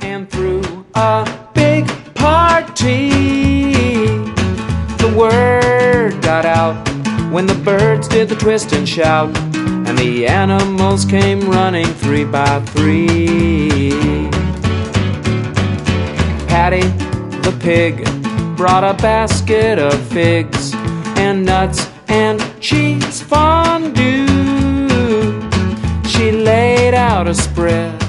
and threw a big party. The word got out when the birds did the twist and shout, and the animals came running 3 by 3. Patty the pig brought a basket of figs and nuts and cheese fondue. She laid out a spread